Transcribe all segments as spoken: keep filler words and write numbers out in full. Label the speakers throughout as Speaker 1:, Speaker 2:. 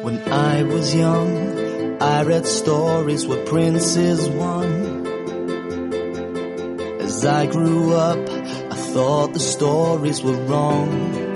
Speaker 1: When I was young, I read stories where princes won. As I grew up, I thought the stories were wrong.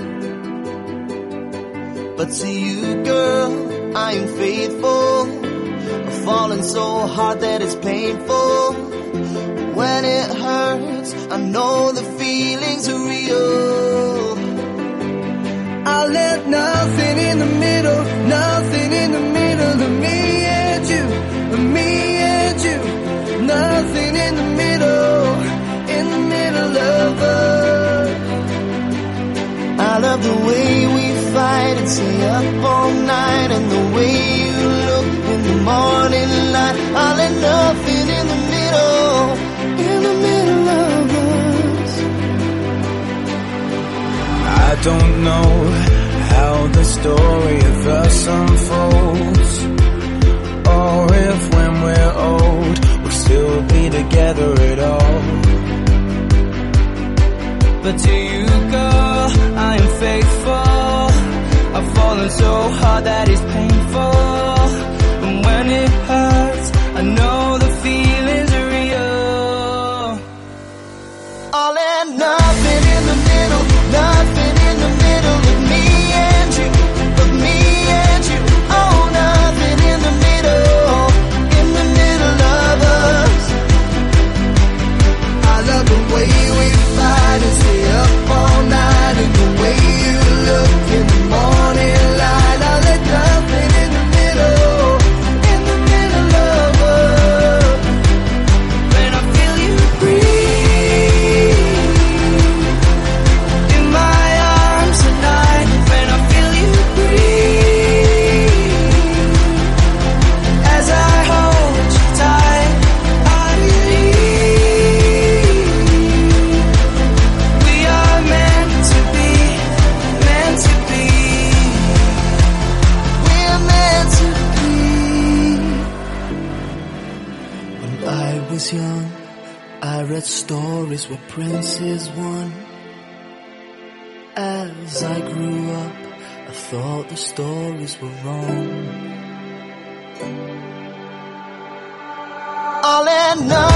Speaker 1: But to you, girl, I am faithful. I've fallen so hard that it's painful. When it hurts, I know the feelings are real. I let nothing in the middle, nothing in the middle of me and you, of me and you. Nothing in the middle, in the middle of us. I love the way we fight and stay up all night, and the way you look in the morning light. I let nothing in the middle, in the middle of us.
Speaker 2: I don't know how the story of us unfolds, or if when we're old we'll still be together at all. But to you, girl, I am faithful. I've fallen so hard that it's painful. And when it hurts, I know the feelings are real.
Speaker 1: All and nothing in the middle, nothing in the middle of me and you, of me and you. Oh, nothing in the middle, in the middle of us. I love the way we fight and stay up all night, and the way you look in the morning light. I let nothing in the middle, in the middle of us.
Speaker 2: When I feel you breathe in my arms tonight, when I feel you breathe as I hold you tight, I believe we are meant to be, meant to be.
Speaker 1: We're meant to be. When I was young, I read stories where princes won. As I grew up, I thought the stories were wrong. All and none.